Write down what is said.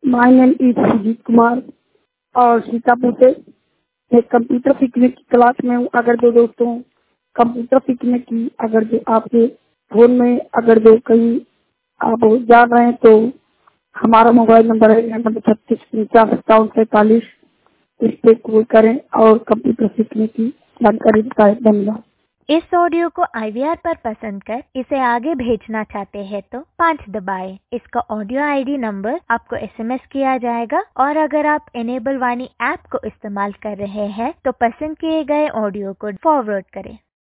My name is Sujit Kumar और सीतापुर से। मैं कंप्यूटर सीखने की क्लास में हूँ। अगर जो दोस्तों कंप्यूटर सीखने की अगर जो आपके फोन में अगर जो कहीं आप जान रहे हैं तो हमारा मोबाइल नंबर है 96 49 57 43। इस पे कॉल करें और कंप्यूटर सीखने की जानकारी बताएं। धन्यवाद। इस ऑडियो को IVR पर पसंद कर इसे आगे भेजना चाहते हैं तो 5 दबाएं। इसका ऑडियो ID नंबर आपको SMS किया जाएगा और अगर आप एनेबल वाणी ऐप को इस्तेमाल कर रहे हैं तो पसंद किए गए ऑडियो को फॉरवर्ड करें।